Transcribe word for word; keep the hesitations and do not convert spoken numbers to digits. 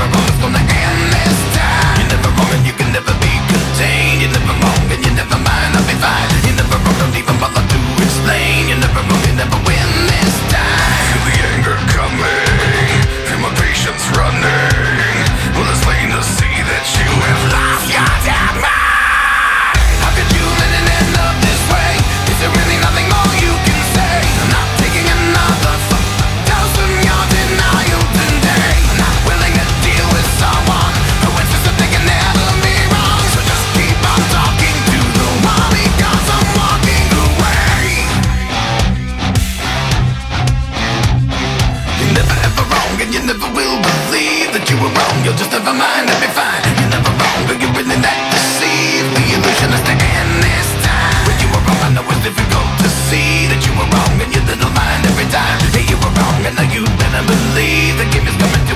wrong, it's gonna end this time. You're never wrong and you can never be contained. You're never wrong and you never mind, I'll be fine. You're never wrong, don't even bother to explain. You're never wrong, you never win this time. Feel the anger coming, feel my patience running. Well, it's plain to see that you have lost your damn mind. How could you let it end up this way? Is there really nothing more you can say? I'm not taking another dose from your denial today. I'm not willing to deal with someone who insists that they can never be wrong. So just keep on talking to the wall because I'm walking away. You're never ever wrong and you never will believe that you were wrong. You'll just never mind, it'll be fine. You're never wrong, but you're really that deceived. The illusion is to end this time. When you were wrong, I know it's difficult to see that you were wrong in your little mind every time. Hey, you were wrong and now you better believe the game is coming